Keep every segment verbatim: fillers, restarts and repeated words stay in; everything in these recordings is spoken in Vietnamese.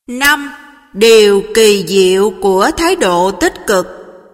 năm. Điều kỳ diệu của thái độ tích cực.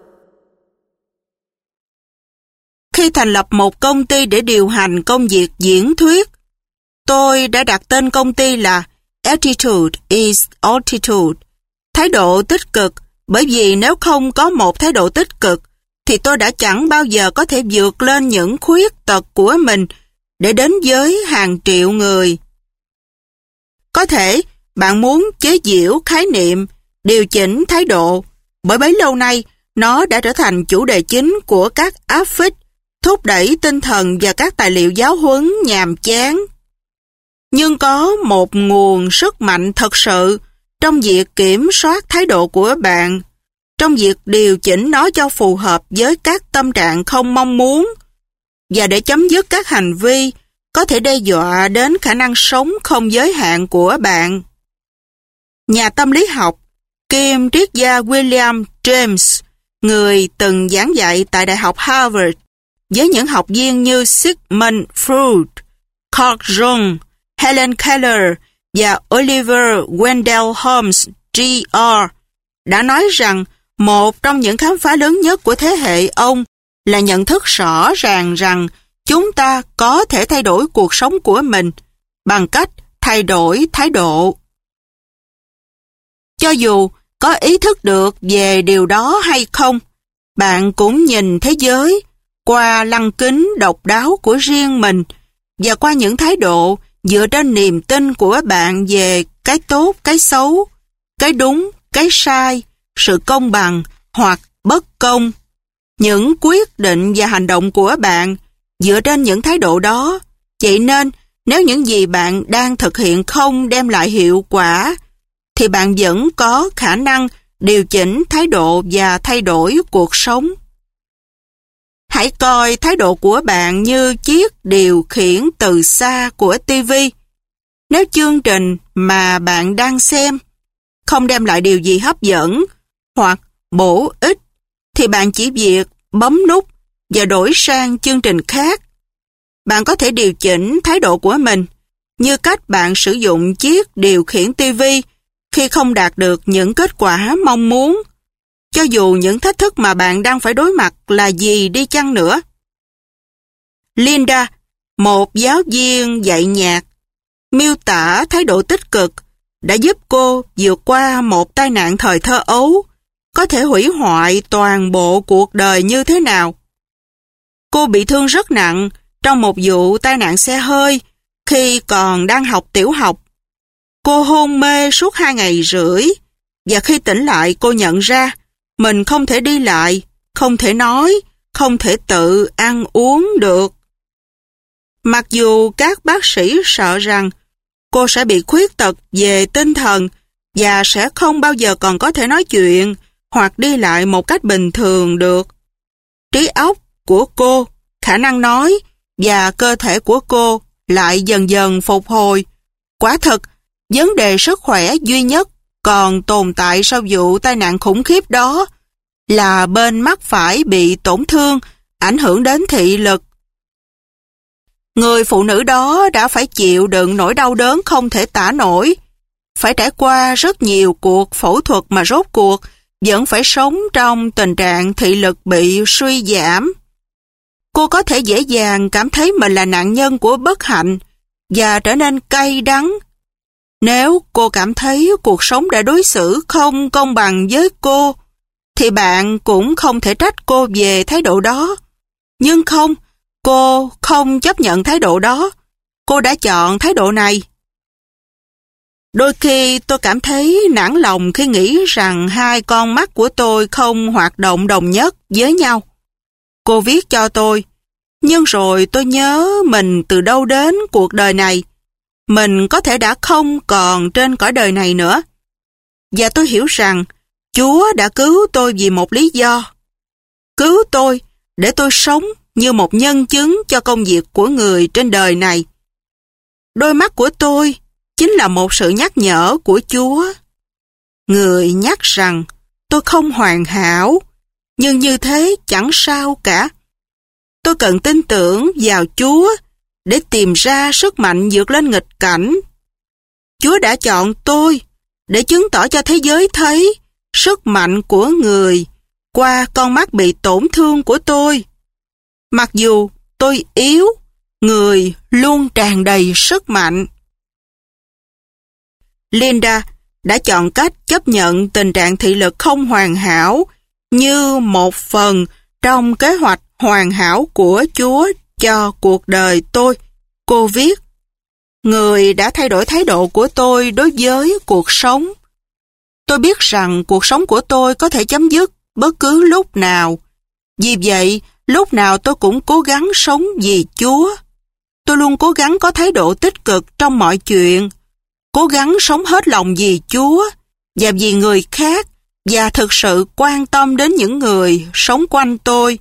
Khi thành lập một công ty để điều hành công việc diễn thuyết, tôi đã đặt tên công ty là Attitude is Altitude, thái độ tích cực, bởi vì nếu không có một thái độ tích cực, thì tôi đã chẳng bao giờ có thể vượt lên những khuyết tật của mình để đến với hàng triệu người. Có thể bạn muốn chế giễu khái niệm, điều chỉnh thái độ, bởi bấy lâu nay nó đã trở thành chủ đề chính của các áp phích, thúc đẩy tinh thần và các tài liệu giáo huấn nhàm chán. Nhưng có một nguồn sức mạnh thật sự trong việc kiểm soát thái độ của bạn, trong việc điều chỉnh nó cho phù hợp với các tâm trạng không mong muốn, và để chấm dứt các hành vi có thể đe dọa đến khả năng sống không giới hạn của bạn. Nhà tâm lý học kiêm triết gia William James, người từng giảng dạy tại Đại học Harvard với những học viên như Sigmund Freud, Carl Jung, Helen Keller và Oliver Wendell Holmes G R đã nói rằng một trong những khám phá lớn nhất của thế hệ ông là nhận thức rõ ràng rằng chúng ta có thể thay đổi cuộc sống của mình bằng cách thay đổi thái độ. Cho dù có ý thức được về điều đó hay không, bạn cũng nhìn thế giới qua lăng kính độc đáo của riêng mình và qua những thái độ dựa trên niềm tin của bạn về cái tốt, cái xấu, cái đúng, cái sai, sự công bằng hoặc bất công. Những quyết định và hành động của bạn dựa trên những thái độ đó. Vậy nên, nếu những gì bạn đang thực hiện không đem lại hiệu quả, thì bạn vẫn có khả năng điều chỉnh thái độ và thay đổi cuộc sống. Hãy coi thái độ của bạn như chiếc điều khiển từ xa của ti vi. Nếu chương trình mà bạn đang xem không đem lại điều gì hấp dẫn hoặc bổ ích, thì bạn chỉ việc bấm nút và đổi sang chương trình khác. Bạn có thể điều chỉnh thái độ của mình như cách bạn sử dụng chiếc điều khiển ti vi khi không đạt được những kết quả mong muốn, cho dù những thách thức mà bạn đang phải đối mặt là gì đi chăng nữa. Linda, một giáo viên dạy nhạc, miêu tả thái độ tích cực đã giúp cô vượt qua một tai nạn thời thơ ấu, có thể hủy hoại toàn bộ cuộc đời như thế nào. Cô bị thương rất nặng trong một vụ tai nạn xe hơi khi còn đang học tiểu học. Cô hôn mê suốt hai ngày rưỡi, và khi tỉnh lại cô nhận ra mình không thể đi lại, không thể nói, không thể tự ăn uống được. Mặc dù các bác sĩ sợ rằng cô sẽ bị khuyết tật về tinh thần và sẽ không bao giờ còn có thể nói chuyện hoặc đi lại một cách bình thường được, trí óc của cô, khả năng nói và cơ thể của cô lại dần dần phục hồi. Quả thật, vấn đề sức khỏe duy nhất còn tồn tại sau vụ tai nạn khủng khiếp đó là bên mắt phải bị tổn thương, ảnh hưởng đến thị lực. Người phụ nữ đó đã phải chịu đựng nỗi đau đớn không thể tả nổi, phải trải qua rất nhiều cuộc phẫu thuật mà rốt cuộc vẫn phải sống trong tình trạng thị lực bị suy giảm. Cô có thể dễ dàng cảm thấy mình là nạn nhân của bất hạnh và trở nên cay đắng. Nếu cô cảm thấy cuộc sống đã đối xử không công bằng với cô, thì bạn cũng không thể trách cô về thái độ đó. Nhưng không, cô không chấp nhận thái độ đó. Cô đã chọn thái độ này. Đôi khi tôi cảm thấy nản lòng khi nghĩ rằng hai con mắt của tôi không hoạt động đồng nhất với nhau. Cô viết cho tôi, nhưng rồi tôi nhớ mình từ đâu đến cuộc đời này. Mình có thể đã không còn trên cõi đời này nữa. Và tôi hiểu rằng Chúa đã cứu tôi vì một lý do. Cứu tôi để tôi sống như một nhân chứng cho công việc của người trên đời này. Đôi mắt của tôi chính là một sự nhắc nhở của Chúa. Người nhắc rằng tôi không hoàn hảo, nhưng như thế chẳng sao cả. Tôi cần tin tưởng vào Chúa để tìm ra sức mạnh vượt lên nghịch cảnh. Chúa đã chọn tôi để chứng tỏ cho thế giới thấy sức mạnh của người qua con mắt bị tổn thương của tôi. Mặc dù tôi yếu, người luôn tràn đầy sức mạnh. Linda đã chọn cách chấp nhận tình trạng thị lực không hoàn hảo như một phần trong kế hoạch hoàn hảo của Chúa cho cuộc đời tôi. Cô viết, người đã thay đổi thái độ của tôi đối với cuộc sống. Tôi biết rằng cuộc sống của tôi có thể chấm dứt bất cứ lúc nào. Vì vậy, lúc nào tôi cũng cố gắng sống vì Chúa. Tôi luôn cố gắng có thái độ tích cực trong mọi chuyện, cố gắng sống hết lòng vì Chúa và vì người khác, và thực sự quan tâm đến những người sống quanh tôi.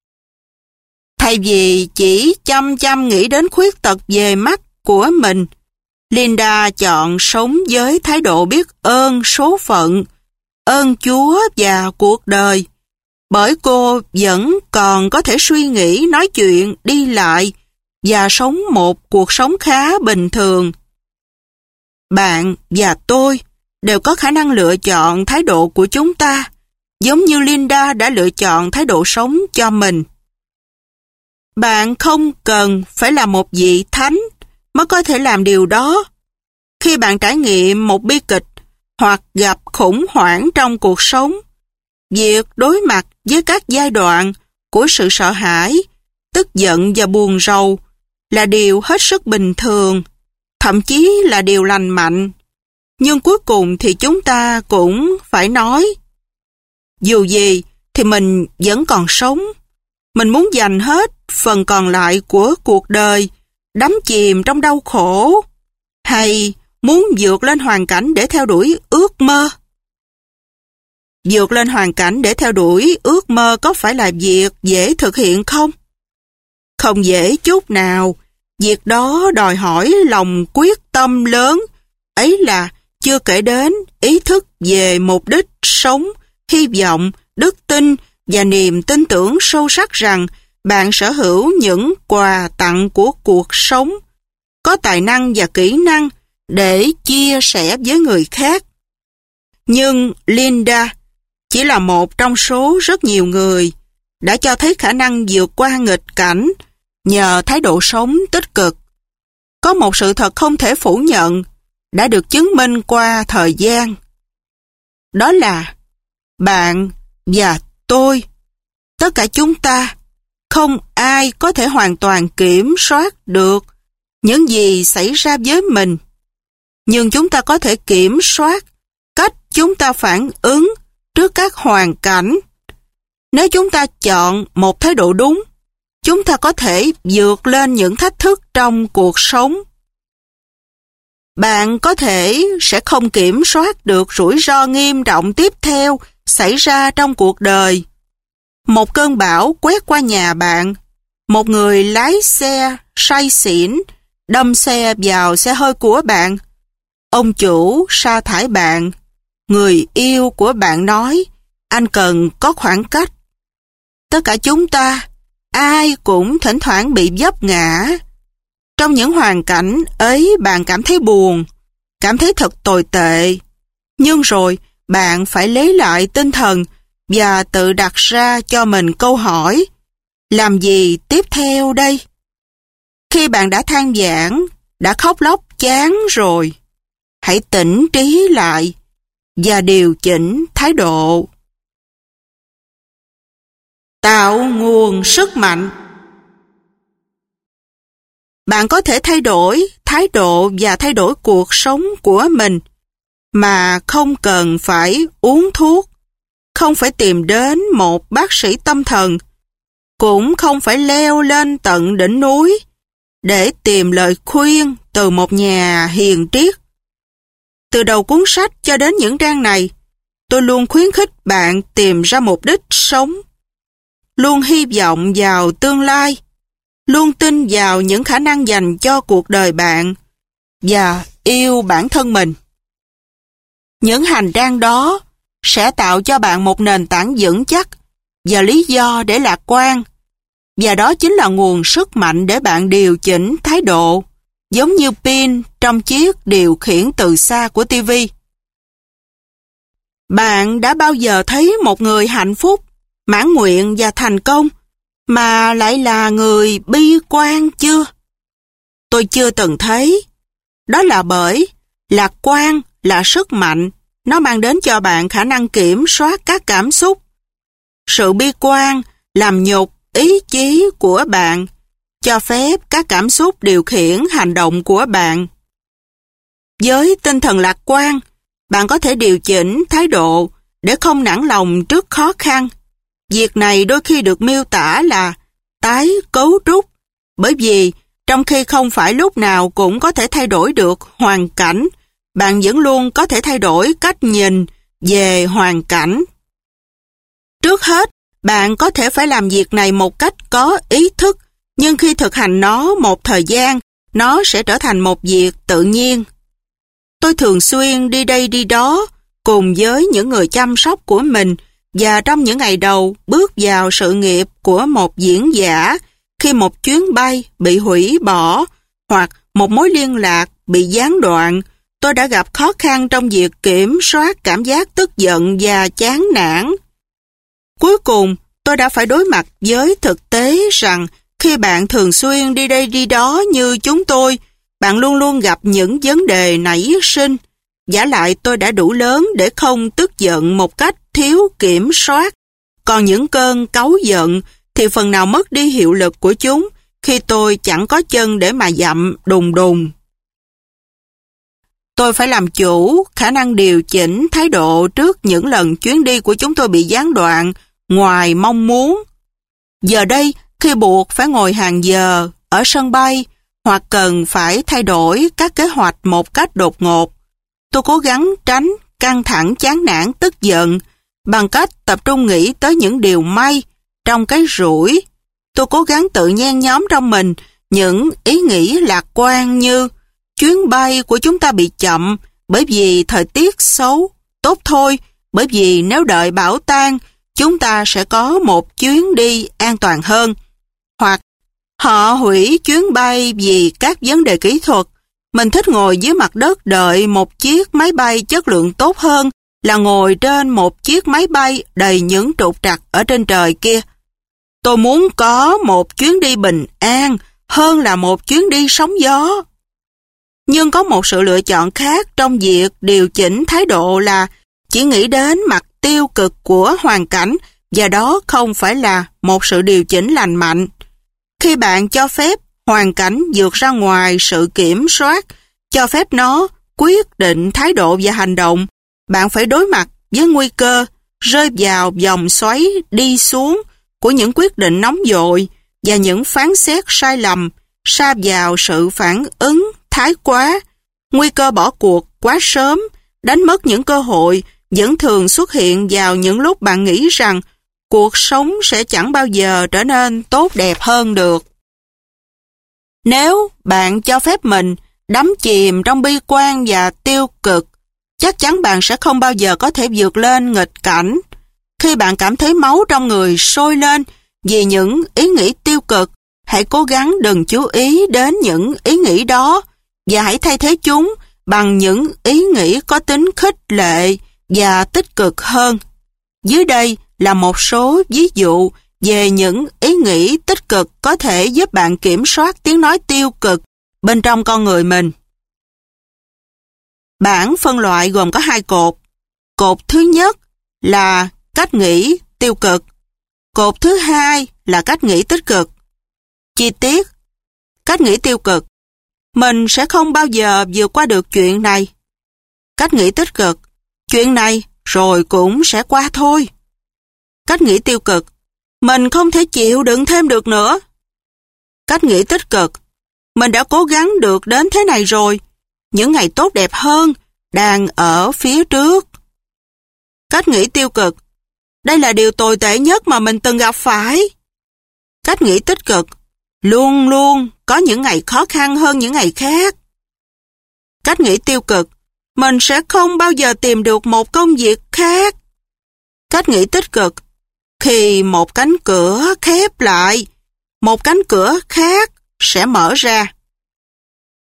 Thay vì chỉ chăm chăm nghĩ đến khuyết tật về mắt của mình, Linda chọn sống với thái độ biết ơn số phận, ơn Chúa và cuộc đời, bởi cô vẫn còn có thể suy nghĩ, nói chuyện, đi lại và sống một cuộc sống khá bình thường. Bạn và tôi đều có khả năng lựa chọn thái độ của chúng ta, giống như Linda đã lựa chọn thái độ sống cho mình. Bạn không cần phải là một vị thánh mới có thể làm điều đó. Khi bạn trải nghiệm một bi kịch hoặc gặp khủng hoảng trong cuộc sống, việc đối mặt với các giai đoạn của sự sợ hãi, tức giận và buồn rầu là điều hết sức bình thường, thậm chí là điều lành mạnh. Nhưng cuối cùng thì chúng ta cũng phải nói, dù gì thì mình vẫn còn sống. Mình muốn dành hết phần còn lại của cuộc đời đắm chìm trong đau khổ, hay muốn vượt lên hoàn cảnh để theo đuổi ước mơ. Vượt lên hoàn cảnh để theo đuổi ước mơ có phải là việc dễ thực hiện không? Không dễ chút nào. Việc đó đòi hỏi lòng quyết tâm lớn, ấy là chưa kể đến ý thức về mục đích sống, hy vọng, đức tin và niềm tin tưởng sâu sắc rằng bạn sở hữu những quà tặng của cuộc sống, có tài năng và kỹ năng để chia sẻ với người khác. Nhưng Linda chỉ là một trong số rất nhiều người đã cho thấy khả năng vượt qua nghịch cảnh nhờ thái độ sống tích cực. Có một sự thật không thể phủ nhận đã được chứng minh qua thời gian. Đó là bạn và tôi, tất cả chúng ta, không ai có thể hoàn toàn kiểm soát được những gì xảy ra với mình. Nhưng chúng ta có thể kiểm soát cách chúng ta phản ứng trước các hoàn cảnh. Nếu chúng ta chọn một thái độ đúng, chúng ta có thể vượt lên những thách thức trong cuộc sống. Bạn có thể sẽ không kiểm soát được rủi ro nghiêm trọng tiếp theo xảy ra trong cuộc đời. Một cơn bão quét qua nhà bạn, một người lái xe say xỉn đâm xe vào xe hơi của bạn, ông chủ sa thải bạn, người yêu của bạn nói anh cần có khoảng cách. Tất cả chúng ta, ai cũng thỉnh thoảng bị vấp ngã. Trong những hoàn cảnh ấy bạn cảm thấy buồn, cảm thấy thật tồi tệ. Nhưng rồi bạn phải lấy lại tinh thần và tự đặt ra cho mình câu hỏi, làm gì tiếp theo đây? Khi bạn đã than vãn, đã khóc lóc chán rồi, hãy tỉnh trí lại và điều chỉnh thái độ. Tạo nguồn sức mạnh. Bạn có thể thay đổi thái độ và thay đổi cuộc sống của mình mà không cần phải uống thuốc, không phải tìm đến một bác sĩ tâm thần, cũng không phải leo lên tận đỉnh núi để tìm lời khuyên từ một nhà hiền triết. Từ đầu cuốn sách cho đến những trang này, tôi luôn khuyến khích bạn tìm ra mục đích sống, luôn hy vọng vào tương lai, luôn tin vào những khả năng dành cho cuộc đời bạn và yêu bản thân mình. Những hành trang đó sẽ tạo cho bạn một nền tảng vững chắc và lý do để lạc quan, và đó chính là nguồn sức mạnh để bạn điều chỉnh thái độ, giống như pin trong chiếc điều khiển từ xa của ti vi. Bạn đã bao giờ thấy một người hạnh phúc, mãn nguyện và thành công, mà lại là người bi quan chưa? Tôi chưa từng thấy. Đó là bởi lạc quan là sức mạnh, nó mang đến cho bạn khả năng kiểm soát các cảm xúc. Sự bi quan làm nhục ý chí của bạn, cho phép các cảm xúc điều khiển hành động của bạn. Với tinh thần lạc quan, bạn có thể điều chỉnh thái độ để không nản lòng trước khó khăn. Việc này đôi khi được miêu tả là tái cấu trúc, bởi vì trong khi không phải lúc nào cũng có thể thay đổi được hoàn cảnh, bạn vẫn luôn có thể thay đổi cách nhìn về hoàn cảnh. Trước hết, bạn có thể phải làm việc này một cách có ý thức, nhưng khi thực hành nó một thời gian, nó sẽ trở thành một việc tự nhiên. Tôi thường xuyên đi đây đi đó cùng với những người chăm sóc của mình, và trong những ngày đầu bước vào sự nghiệp của một diễn giả, khi một chuyến bay bị hủy bỏ hoặc một mối liên lạc bị gián đoạn, tôi đã gặp khó khăn trong việc kiểm soát cảm giác tức giận và chán nản. Cuối cùng, tôi đã phải đối mặt với thực tế rằng khi bạn thường xuyên đi đây đi đó như chúng tôi, bạn luôn luôn gặp những vấn đề nảy sinh. Vả lại tôi đã đủ lớn để không tức giận một cách thiếu kiểm soát. Còn những cơn cáu giận thì phần nào mất đi hiệu lực của chúng khi tôi chẳng có chân để mà dậm đùng đùng. Tôi phải làm chủ khả năng điều chỉnh thái độ trước những lần chuyến đi của chúng tôi bị gián đoạn ngoài mong muốn. Giờ đây, khi buộc phải ngồi hàng giờ ở sân bay hoặc cần phải thay đổi các kế hoạch một cách đột ngột, tôi cố gắng tránh căng thẳng chán nản tức giận bằng cách tập trung nghĩ tới những điều may trong cái rủi. Tôi cố gắng tự nhen nhóm trong mình những ý nghĩ lạc quan như chuyến bay của chúng ta bị chậm bởi vì thời tiết xấu, tốt thôi, bởi vì nếu đợi bão tan, chúng ta sẽ có một chuyến đi an toàn hơn. Hoặc họ hủy chuyến bay vì các vấn đề kỹ thuật. Mình thích ngồi dưới mặt đất đợi một chiếc máy bay chất lượng tốt hơn là ngồi trên một chiếc máy bay đầy những trục trặc ở trên trời kia. Tôi muốn có một chuyến đi bình an hơn là một chuyến đi sóng gió. Nhưng có một sự lựa chọn khác trong việc điều chỉnh thái độ là chỉ nghĩ đến mặt tiêu cực của hoàn cảnh, và đó không phải là một sự điều chỉnh lành mạnh. Khi bạn cho phép hoàn cảnh vượt ra ngoài sự kiểm soát, cho phép nó quyết định thái độ và hành động, bạn phải đối mặt với nguy cơ rơi vào vòng xoáy đi xuống của những quyết định nóng vội và những phán xét sai lầm, sa vào sự phản ứng thái quá. Nguy cơ bỏ cuộc quá sớm, đánh mất những cơ hội vẫn thường xuất hiện vào những lúc bạn nghĩ rằng cuộc sống sẽ chẳng bao giờ trở nên tốt đẹp hơn được. Nếu bạn cho phép mình đắm chìm trong bi quan và tiêu cực, chắc chắn bạn sẽ không bao giờ có thể vượt lên nghịch cảnh. Khi bạn cảm thấy máu trong người sôi lên vì những ý nghĩ tiêu cực, hãy cố gắng đừng chú ý đến những ý nghĩ đó và hãy thay thế chúng bằng những ý nghĩ có tính khích lệ và tích cực hơn. Dưới đây là một số ví dụ về những ý nghĩ tích cực có thể giúp bạn kiểm soát tiếng nói tiêu cực bên trong con người mình. Bảng phân loại gồm có hai cột. Cột thứ nhất là cách nghĩ tiêu cực. Cột thứ hai là cách nghĩ tích cực. Chi tiết: cách nghĩ tiêu cực: mình sẽ không bao giờ vượt qua được chuyện này. Cách nghĩ tích cực: chuyện này rồi cũng sẽ qua thôi. Cách nghĩ tiêu cực: mình không thể chịu đựng thêm được nữa. Cách nghĩ tích cực: mình đã cố gắng được đến thế này rồi, những ngày tốt đẹp hơn đang ở phía trước. Cách nghĩ tiêu cực: đây là điều tồi tệ nhất mà mình từng gặp phải. Cách nghĩ tích cực: luôn luôn có những ngày khó khăn hơn những ngày khác. Cách nghĩ tiêu cực: mình sẽ không bao giờ tìm được một công việc khác. Cách nghĩ tích cực: khi một cánh cửa khép lại, một cánh cửa khác sẽ mở ra.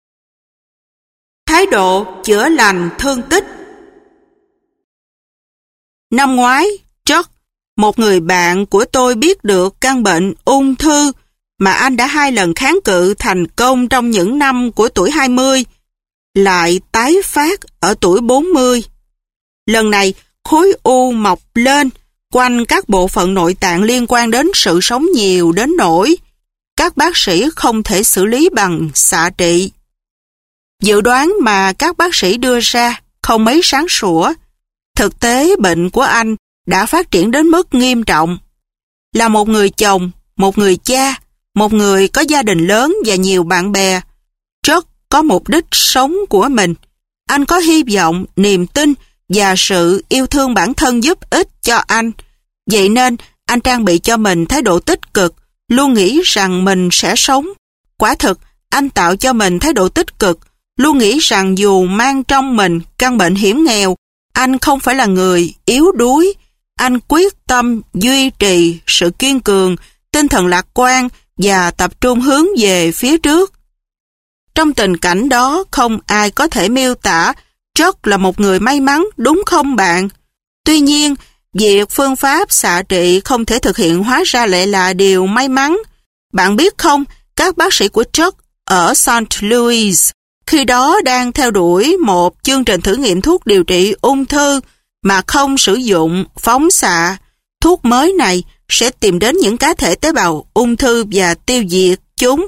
Thái độ chữa lành thương tích. Năm ngoái, Chuck, một người bạn của tôi biết được căn bệnh ung thư mà anh đã hai lần kháng cự thành công trong những năm của tuổi hai mươi, lại tái phát ở tuổi bốn mươi. Lần này, khối u mọc lên quanh các bộ phận nội tạng liên quan đến sự sống nhiều đến nỗi các bác sĩ không thể xử lý bằng xạ trị. Dự đoán mà các bác sĩ đưa ra không mấy sáng sủa. Thực tế bệnh của anh đã phát triển đến mức nghiêm trọng. Là một người chồng, một người cha, một người có gia đình lớn và nhiều bạn bè, Chuck có mục đích sống của mình. Anh có hy vọng, niềm tin và sự yêu thương bản thân giúp ích cho anh. Vậy nên, anh trang bị cho mình thái độ tích cực, luôn nghĩ rằng mình sẽ sống. Quả thực, anh tạo cho mình thái độ tích cực, luôn nghĩ rằng dù mang trong mình căn bệnh hiểm nghèo, anh không phải là người yếu đuối. Anh quyết tâm duy trì sự kiên cường, tinh thần lạc quan và tập trung hướng về phía trước. Trong tình cảnh đó, không ai có thể miêu tả Chuck là một người may mắn, đúng không bạn? Tuy nhiên, việc phương pháp xạ trị không thể thực hiện hóa ra lại là điều may mắn. Bạn biết không, các bác sĩ của Chuck ở Saint Louis khi đó đang theo đuổi một chương trình thử nghiệm thuốc điều trị ung thư mà không sử dụng phóng xạ. Thuốc mới này sẽ tìm đến những cá thể tế bào ung thư và tiêu diệt chúng.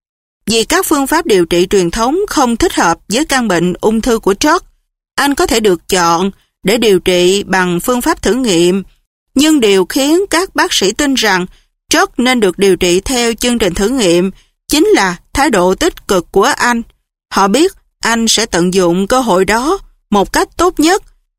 Vì các phương pháp điều trị truyền thống không thích hợp với căn bệnh ung thư của Chuck, anh có thể được chọn để điều trị bằng phương pháp thử nghiệm. Nhưng điều khiến các bác sĩ tin rằng Chuck nên được điều trị theo chương trình thử nghiệm chính là thái độ tích cực của anh. Họ biết anh sẽ tận dụng cơ hội đó một cách tốt nhất,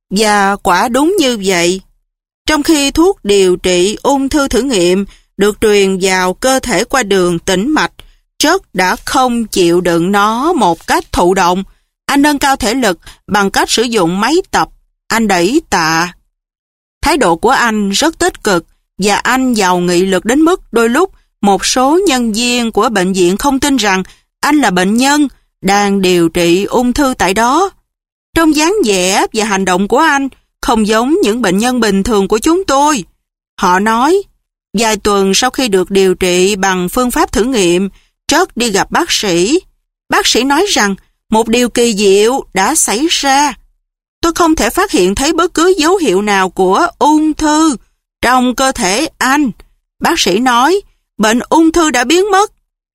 và quả đúng như vậy. Trong khi thuốc điều trị ung thư thử nghiệm được truyền vào cơ thể qua đường tĩnh mạch, Chuck đã không chịu đựng nó một cách thụ động. Anh nâng cao thể lực bằng cách sử dụng máy tập. Anh đẩy tạ. Thái độ của anh rất tích cực và anh giàu nghị lực đến mức đôi lúc một số nhân viên của bệnh viện không tin rằng anh là bệnh nhân đang điều trị ung thư tại đó. Trong dáng vẻ và hành động của anh không giống những bệnh nhân bình thường của chúng tôi. Họ nói, vài tuần sau khi được điều trị bằng phương pháp thử nghiệm, Chuck đi gặp bác sĩ. Bác sĩ nói rằng một điều kỳ diệu đã xảy ra. Tôi không thể phát hiện thấy bất cứ dấu hiệu nào của ung thư trong cơ thể anh. Bác sĩ nói, bệnh ung thư đã biến mất.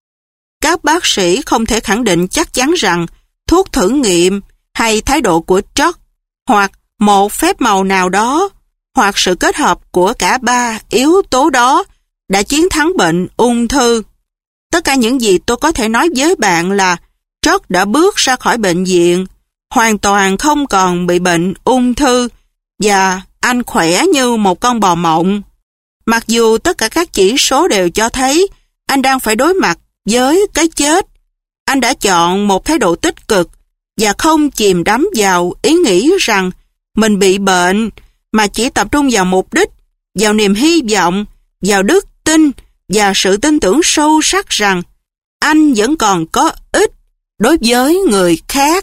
Các bác sĩ không thể khẳng định chắc chắn rằng thuốc thử nghiệm hay thái độ của Chuck, hoặc một phép màu nào đó, hoặc sự kết hợp của cả ba yếu tố đó đã chiến thắng bệnh ung thư. Tất cả những gì tôi có thể nói với bạn là Chuck đã bước ra khỏi bệnh viện, hoàn toàn không còn bị bệnh ung thư, và anh khỏe như một con bò mộng. Mặc dù tất cả các chỉ số đều cho thấy anh đang phải đối mặt với cái chết, anh đã chọn một thái độ tích cực và không chìm đắm vào ý nghĩ rằng mình bị bệnh, mà chỉ tập trung vào mục đích, vào niềm hy vọng, vào đức tin và sự tin tưởng sâu sắc rằng anh vẫn còn có ích đối với người khác.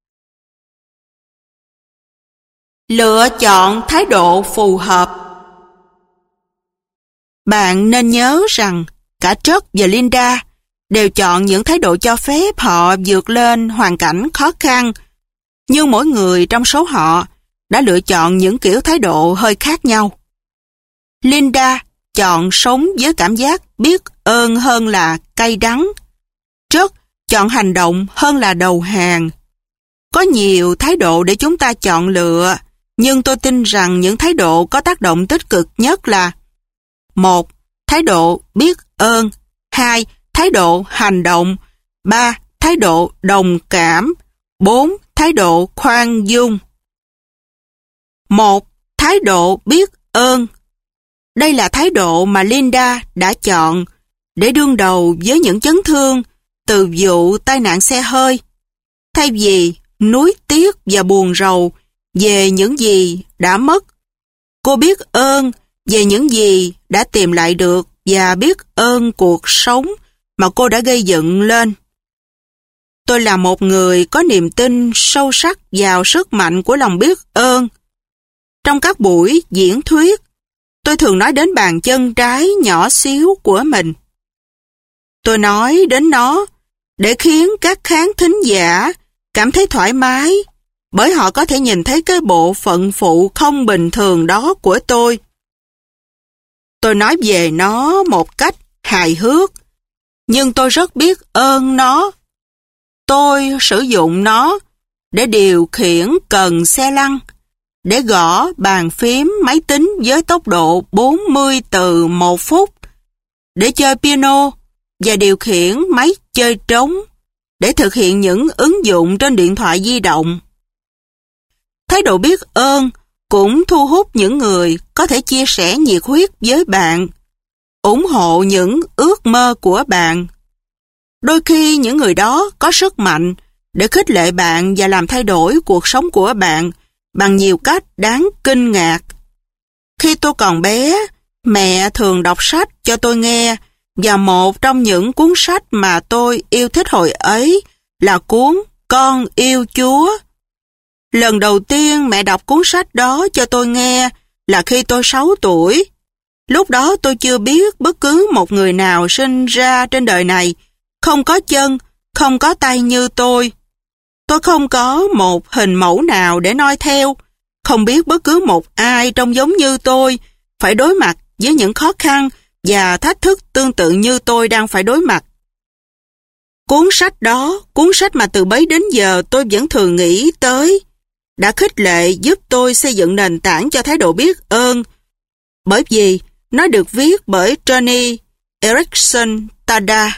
Lựa chọn thái độ phù hợp. Bạn nên nhớ rằng cả Chuck và Linda đều chọn những thái độ cho phép họ vượt lên hoàn cảnh khó khăn, nhưng mỗi người trong số họ đã lựa chọn những kiểu thái độ hơi khác nhau. Linda chọn sống với cảm giác biết ơn hơn là cay đắng. Chuck chọn hành động hơn là đầu hàng. Có nhiều thái độ để chúng ta chọn lựa, nhưng tôi tin rằng những thái độ có tác động tích cực nhất là: một. Thái độ biết ơn. Hai. Thái độ hành động. Ba. Thái độ đồng cảm. Bốn. Thái độ khoan dung. Một. Thái độ biết ơn. Đây là thái độ mà Linda đã chọn để đương đầu với những chấn thương từ vụ tai nạn xe hơi. Thay vì nuối tiếc và buồn rầu về những gì đã mất, cô biết ơn về những gì đã tìm lại được và biết ơn cuộc sống mà cô đã gây dựng lên. Tôi là một người có niềm tin sâu sắc vào sức mạnh của lòng biết ơn. Trong các buổi diễn thuyết, tôi thường nói đến bàn chân trái nhỏ xíu của mình. Tôi nói đến nó để khiến các khán thính giả cảm thấy thoải mái, bởi họ có thể nhìn thấy cái bộ phận phụ không bình thường đó của tôi. Tôi nói về nó một cách hài hước, nhưng tôi rất biết ơn nó. Tôi sử dụng nó để điều khiển cần xe lăn, để gõ bàn phím máy tính với tốc độ bốn mươi từ một phút, để chơi piano và điều khiển máy chơi trống, để thực hiện những ứng dụng trên điện thoại di động. Thái độ biết ơn cũng thu hút những người có thể chia sẻ nhiệt huyết với bạn, ủng hộ những ước mơ của bạn. Đôi khi những người đó có sức mạnh để khích lệ bạn và làm thay đổi cuộc sống của bạn bằng nhiều cách đáng kinh ngạc. Khi tôi còn bé, mẹ thường đọc sách cho tôi nghe, và một trong những cuốn sách mà tôi yêu thích hồi ấy là cuốn Con Yêu Chúa. Lần đầu tiên mẹ đọc cuốn sách đó cho tôi nghe là khi tôi sáu tuổi. Lúc đó tôi chưa biết bất cứ một người nào sinh ra trên đời này không có chân, không có tay như tôi. Tôi không có một hình mẫu nào để noi theo, không biết bất cứ một ai trông giống như tôi phải đối mặt với những khó khăn và thách thức tương tự như tôi đang phải đối mặt. Cuốn sách đó, cuốn sách mà từ bấy đến giờ tôi vẫn thường nghĩ tới, đã khích lệ giúp tôi xây dựng nền tảng cho thái độ biết ơn, bởi vì nó được viết bởi Johnny Erickson Tada.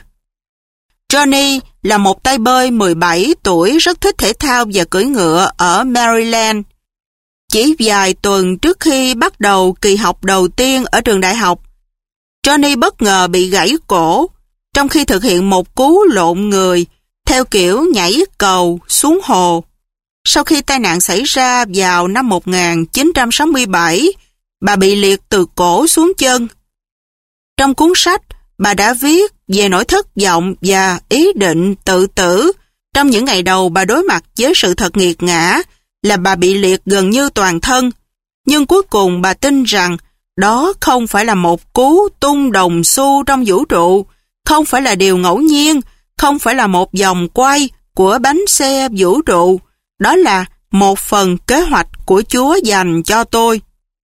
Johnny là một tay bơi mười bảy tuổi rất thích thể thao và cưỡi ngựa ở Maryland. Chỉ vài tuần trước khi bắt đầu kỳ học đầu tiên ở trường đại học, Johnny bất ngờ bị gãy cổ trong khi thực hiện một cú lộn người theo kiểu nhảy cầu xuống hồ. Sau khi tai nạn xảy ra vào năm một nghìn chín trăm sáu mươi bảy, bà bị liệt từ cổ xuống chân. Trong cuốn sách, bà đã viết về nỗi thất vọng và ý định tự tử trong những ngày đầu bà đối mặt với sự thật nghiệt ngã là bà bị liệt gần như toàn thân. Nhưng cuối cùng bà tin rằng đó không phải là một cú tung đồng xu trong vũ trụ, không phải là điều ngẫu nhiên, không phải là một vòng quay của bánh xe vũ trụ. Đó là một phần kế hoạch của Chúa dành cho tôi.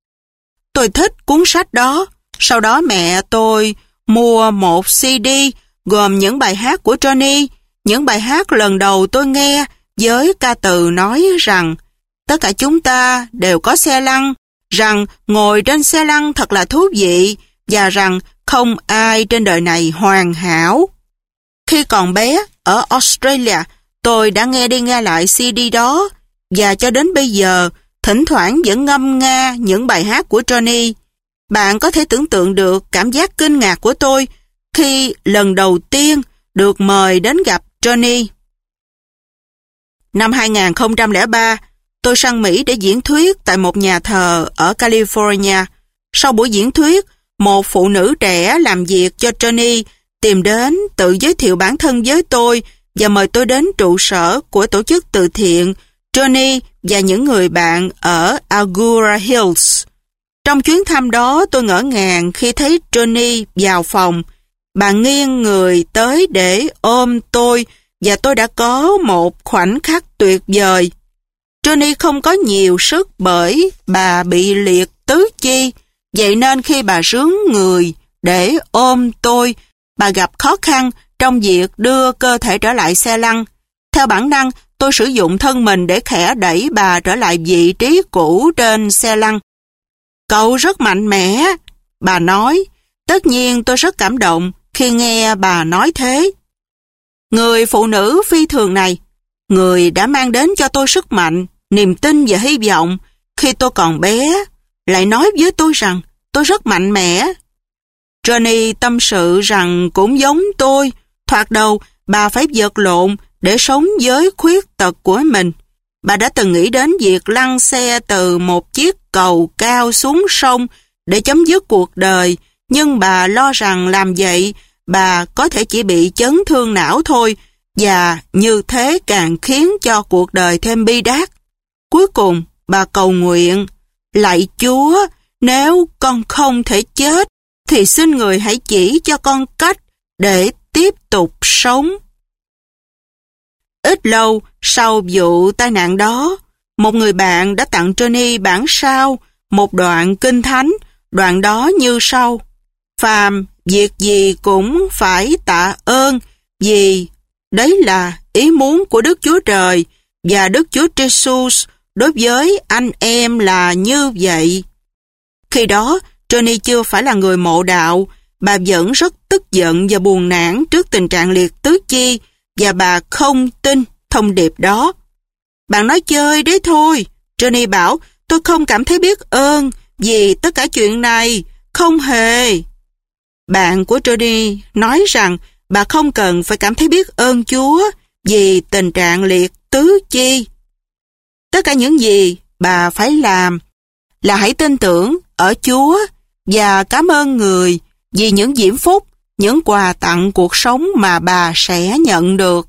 Tôi thích cuốn sách đó. Sau đó mẹ tôi mua một xê đê gồm những bài hát của Johnny, những bài hát lần đầu tôi nghe với ca từ nói rằng tất cả chúng ta đều có xe lăn, rằng ngồi trên xe lăn thật là thú vị và rằng không ai trên đời này hoàn hảo. Khi còn bé ở Australia, tôi đã nghe đi nghe lại xê đê đó và cho đến bây giờ thỉnh thoảng vẫn ngâm nga những bài hát của Johnny. Bạn có thể tưởng tượng được cảm giác kinh ngạc của tôi khi lần đầu tiên được mời đến gặp Johnny. Năm hai nghìn không trăm lẻ ba, tôi sang Mỹ để diễn thuyết tại một nhà thờ ở California. Sau buổi diễn thuyết, một phụ nữ trẻ làm việc cho Johnny tìm đến tự giới thiệu bản thân với tôi và mời tôi đến trụ sở của tổ chức từ thiện Johnny và những người bạn ở Agoura Hills. Trong chuyến thăm đó, tôi ngỡ ngàng khi thấy Johnny vào phòng. Bà nghiêng người tới để ôm tôi và tôi đã có một khoảnh khắc tuyệt vời. Johnny không có nhiều sức bởi bà bị liệt tứ chi, vậy nên khi bà rướn người để ôm tôi, bà gặp khó khăn trong việc đưa cơ thể trở lại xe lăn. Theo bản năng, tôi sử dụng thân mình để khẽ đẩy bà trở lại vị trí cũ trên xe lăn. Cậu rất mạnh mẽ, bà nói. Tất nhiên tôi rất cảm động khi nghe bà nói thế. Người phụ nữ phi thường này, người đã mang đến cho tôi sức mạnh, niềm tin và hy vọng khi tôi còn bé, lại nói với tôi rằng tôi rất mạnh mẽ. Johnny tâm sự rằng cũng giống tôi, thoạt đầu bà phải vật lộn để sống với khuyết tật của mình. Bà đã từng nghĩ đến việc lăn xe từ một chiếc cầu cao xuống sông để chấm dứt cuộc đời, nhưng bà lo rằng làm vậy bà có thể chỉ bị chấn thương não thôi, và như thế càng khiến cho cuộc đời thêm bi đát. Cuối cùng bà cầu nguyện, lạy Chúa, nếu con không thể chết, thì xin Người hãy chỉ cho con cách để tiếp tục sống. Ít lâu sau vụ tai nạn đó, một người bạn đã tặng Johnny bản sao một đoạn kinh thánh, đoạn đó như sau: phàm việc gì cũng phải tạ ơn, vì đấy là ý muốn của Đức Chúa Trời, và Đức Chúa Jesus đối với anh em là như vậy. Khi đó, Johnny chưa phải là người mộ đạo, bà vẫn rất tức giận và buồn nản trước tình trạng liệt tứ chi, và bà không tin thông điệp đó. Bạn nói chơi đấy thôi. Johnny bảo, tôi không cảm thấy biết ơn vì tất cả chuyện này, không hề. Bạn của Johnny nói rằng bà không cần phải cảm thấy biết ơn Chúa vì tình trạng liệt tứ chi. Tất cả những gì bà phải làm là hãy tin tưởng ở Chúa và cảm ơn Người vì những diễm phúc, những quà tặng cuộc sống mà bà sẽ nhận được.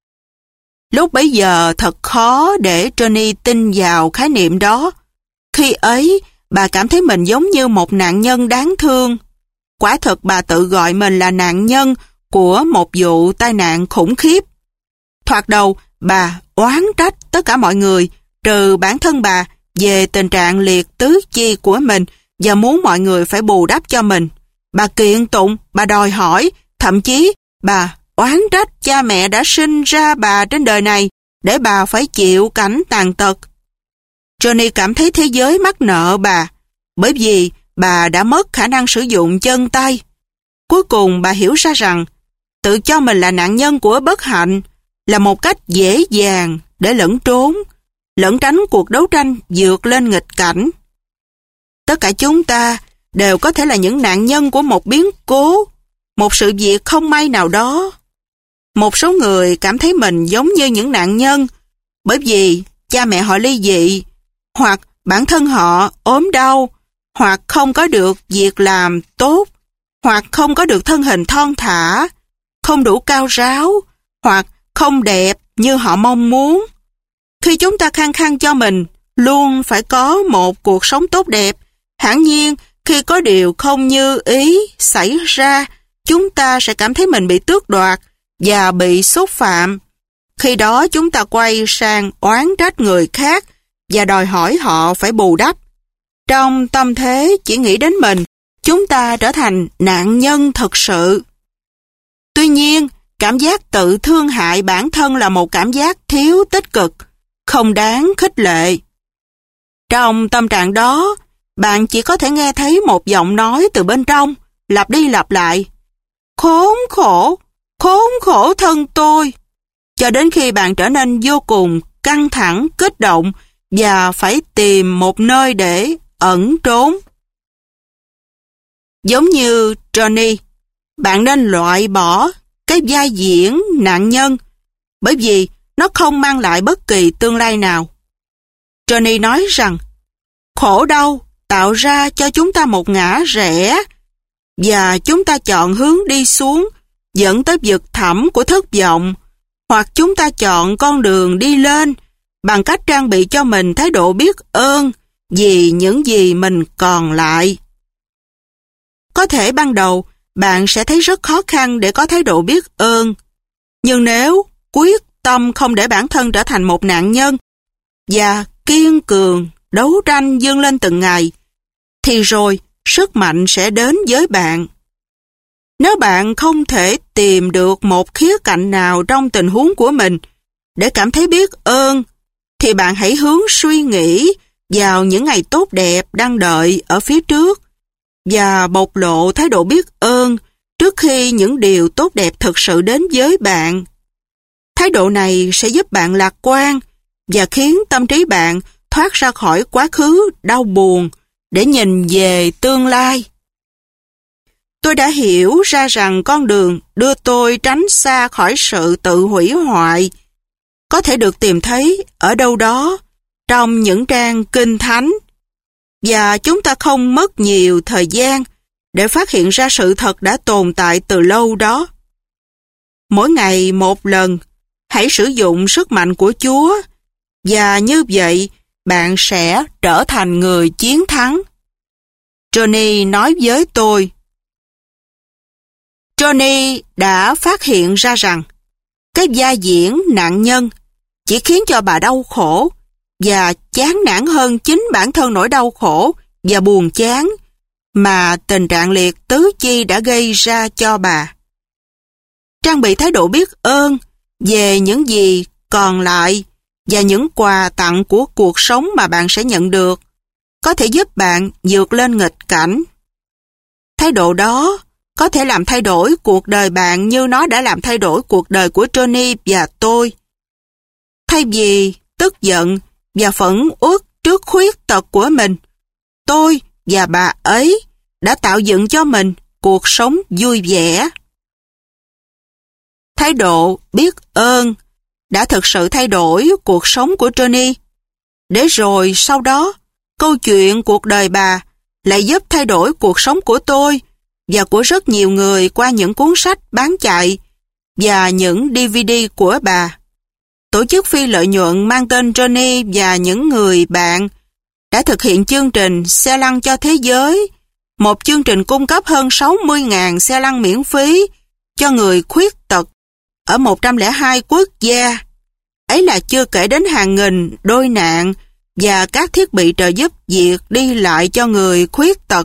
Lúc bấy giờ thật khó để Johnny tin vào khái niệm đó. Khi ấy, bà cảm thấy mình giống như một nạn nhân đáng thương. Quả thực bà tự gọi mình là nạn nhân của một vụ tai nạn khủng khiếp. Thoạt đầu, bà oán trách tất cả mọi người, trừ bản thân bà, về tình trạng liệt tứ chi của mình và muốn mọi người phải bù đắp cho mình. Bà kiện tụng, bà đòi hỏi, thậm chí bà oán trách cha mẹ đã sinh ra bà trên đời này để bà phải chịu cảnh tàn tật. Johnny cảm thấy thế giới mắc nợ bà, bởi vì bà đã mất khả năng sử dụng chân tay. Cuối cùng bà hiểu ra rằng tự cho mình là nạn nhân của bất hạnh là một cách dễ dàng để lẩn trốn, lẩn tránh cuộc đấu tranh vượt lên nghịch cảnh. Tất cả chúng ta đều có thể là những nạn nhân của một biến cố, một sự việc không may nào đó. Một số người cảm thấy mình giống như những nạn nhân bởi vì cha mẹ họ ly dị, hoặc bản thân họ ốm đau, hoặc không có được việc làm tốt, hoặc không có được thân hình thon thả, không đủ cao ráo, hoặc không đẹp như họ mong muốn. Khi chúng ta khăng khăng cho mình luôn phải có một cuộc sống tốt đẹp, hẳn nhiên khi có điều không như ý xảy ra, chúng ta sẽ cảm thấy mình bị tước đoạt và bị xúc phạm. Khi đó chúng ta quay sang oán trách người khác và đòi hỏi họ phải bù đắp. Trong tâm thế chỉ nghĩ đến mình, chúng ta trở thành nạn nhân thực sự. Tuy nhiên, cảm giác tự thương hại bản thân là một cảm giác thiếu tích cực, không đáng khích lệ. Trong tâm trạng đó, bạn chỉ có thể nghe thấy một giọng nói từ bên trong, lặp đi lặp lại: khốn khổ, khốn khổ thân tôi, cho đến khi bạn trở nên vô cùng căng thẳng, kích động và phải tìm một nơi để ẩn trốn. Giống như Johnny, bạn nên loại bỏ cái vai diễn nạn nhân bởi vì nó không mang lại bất kỳ tương lai nào. Johnny nói rằng khổ đau tạo ra cho chúng ta một ngã rẽ và chúng ta chọn hướng đi xuống dẫn tới vực thẳm của thất vọng, hoặc chúng ta chọn con đường đi lên bằng cách trang bị cho mình thái độ biết ơn vì những gì mình còn lại. Có thể ban đầu bạn sẽ thấy rất khó khăn để có thái độ biết ơn, nhưng nếu quyết tâm không để bản thân trở thành một nạn nhân và kiên cường đấu tranh vươn lên từng ngày, thì rồi sức mạnh sẽ đến với bạn. Nếu bạn không thể tìm được một khía cạnh nào trong tình huống của mình để cảm thấy biết ơn, thì bạn hãy hướng suy nghĩ vào những ngày tốt đẹp đang đợi ở phía trước và bộc lộ thái độ biết ơn trước khi những điều tốt đẹp thực sự đến với bạn. Thái độ này sẽ giúp bạn lạc quan và khiến tâm trí bạn thoát ra khỏi quá khứ đau buồn để nhìn về tương lai. Tôi đã hiểu ra rằng con đường đưa tôi tránh xa khỏi sự tự hủy hoại có thể được tìm thấy ở đâu đó trong những trang kinh thánh, và chúng ta không mất nhiều thời gian để phát hiện ra sự thật đã tồn tại từ lâu đó. Mỗi ngày một lần, hãy sử dụng sức mạnh của Chúa, và như vậy bạn sẽ trở thành người chiến thắng. Johnny nói với tôi. Johnny đã phát hiện ra rằng cái vai diễn nạn nhân chỉ khiến cho bà đau khổ và chán nản hơn chính bản thân nỗi đau khổ và buồn chán mà tình trạng liệt tứ chi đã gây ra cho bà. Trang bị thái độ biết ơn về những gì còn lại và những quà tặng của cuộc sống mà bạn sẽ nhận được có thể giúp bạn vượt lên nghịch cảnh. Thái độ đó có thể làm thay đổi cuộc đời bạn như nó đã làm thay đổi cuộc đời của Johnny và tôi. Thay vì tức giận và phẫn uất trước khuyết tật của mình, tôi và bà ấy đã tạo dựng cho mình cuộc sống vui vẻ. Thái độ biết ơn đã thực sự thay đổi cuộc sống của Johnny. Để rồi sau đó, câu chuyện cuộc đời bà lại giúp thay đổi cuộc sống của tôi và của rất nhiều người qua những cuốn sách bán chạy và những đê vê đê của bà. Tổ chức phi lợi nhuận mang tên Johnny và những người bạn đã thực hiện chương trình xe lăn cho thế giới, một chương trình cung cấp hơn sáu mươi nghìn xe lăn miễn phí cho người khuyết tật ở một trăm lẻ hai quốc gia. Ấy là chưa kể đến hàng nghìn đôi nạn và các thiết bị trợ giúp việc đi lại cho người khuyết tật.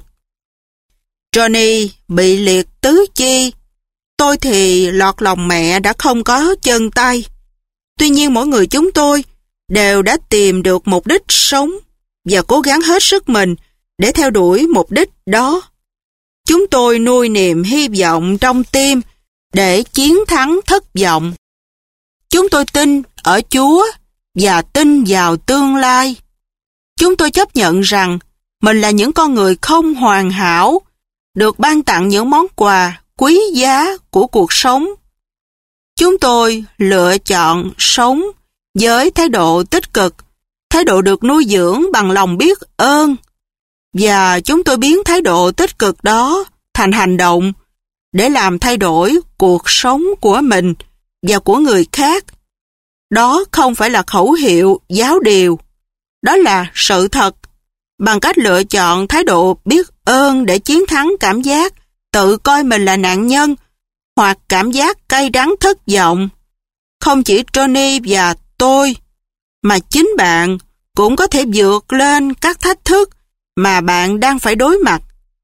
Johnny bị liệt tứ chi. Tôi thì lọt lòng mẹ đã không có chân tay. Tuy nhiên mỗi người chúng tôi đều đã tìm được mục đích sống và cố gắng hết sức mình để theo đuổi mục đích đó. Chúng tôi nuôi niềm hy vọng trong tim để chiến thắng thất vọng. Chúng tôi tin ở Chúa và tin vào tương lai. Chúng tôi chấp nhận rằng mình là những con người không hoàn hảo, được ban tặng những món quà quý giá của cuộc sống. Chúng tôi lựa chọn sống với thái độ tích cực, thái độ được nuôi dưỡng bằng lòng biết ơn. Và chúng tôi biến thái độ tích cực đó thành hành động để làm thay đổi cuộc sống của mình và của người khác. Đó không phải là khẩu hiệu giáo điều, đó là sự thật. Bằng cách lựa chọn thái độ biết ơn để chiến thắng cảm giác tự coi mình là nạn nhân hoặc cảm giác cay đắng thất vọng, không chỉ Johnny và tôi, mà chính bạn cũng có thể vượt lên các thách thức mà bạn đang phải đối mặt.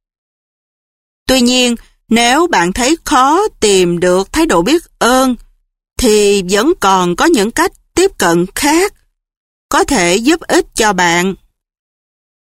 Tuy nhiên, nếu bạn thấy khó tìm được thái độ biết ơn, thì vẫn còn có những cách tiếp cận khác có thể giúp ích cho bạn.